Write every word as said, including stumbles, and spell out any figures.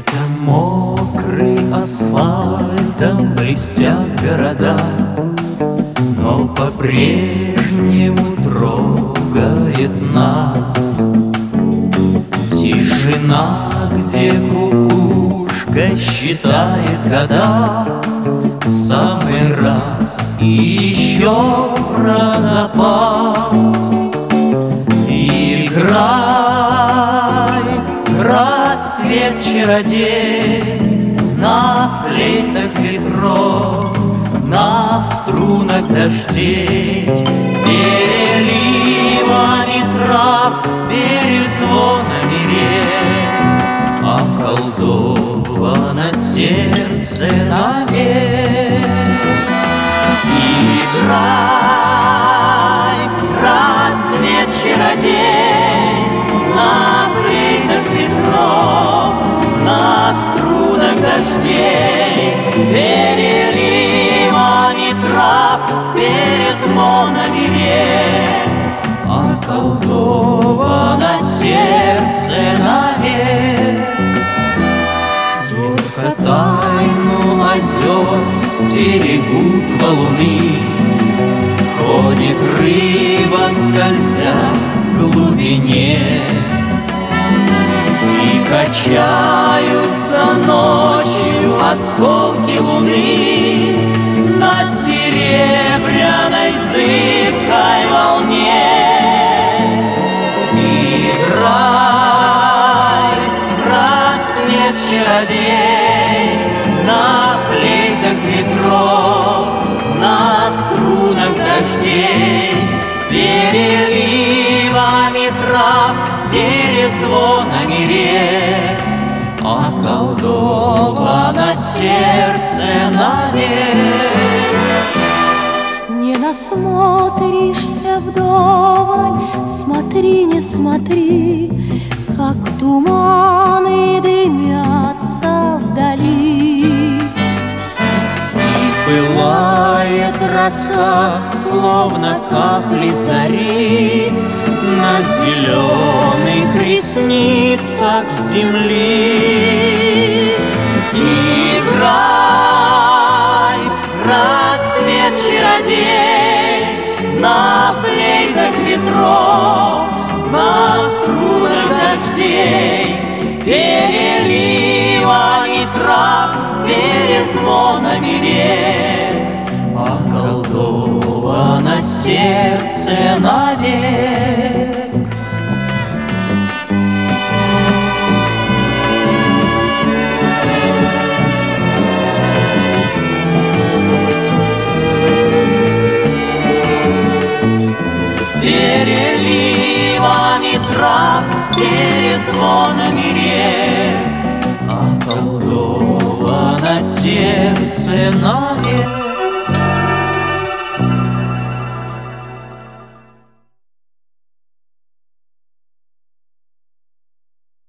Где-то мокрый асфальтом блестят города, но по-прежнему трогает нас тишина, где кукушка считает года в самый раз и еще про запас. Играй, рассвет чародей, на флейтах ветров, на струнах дождей, переливами трав, перезвонами рек, околдовано сердце навек. Играй, рассвет чародей, на флейтах ветров, на струнах дождей, переливами трав, перезвонами рек, околдовано сердце навек. Зорко тайну озер стерегут валуны, ходит рыба, скользя в глубине, и качаются ночью осколки луны на серебряной зыбкой волне. Играй, рассвет чародей, на флейтах ветров, на струнах дождей, переливами трав, перезвонами рек, околдовано сердце навек. Не насмотришься вдоволь, смотри, не смотри, как туманы дымятся вдали. И пылает роса, словно капли зари, на зеленых ресницах земли. Играй, рассвет чародей, на флейтах ветров, на струнах дождей, переливами трав, перезвонами рек, околдовано сердце навек.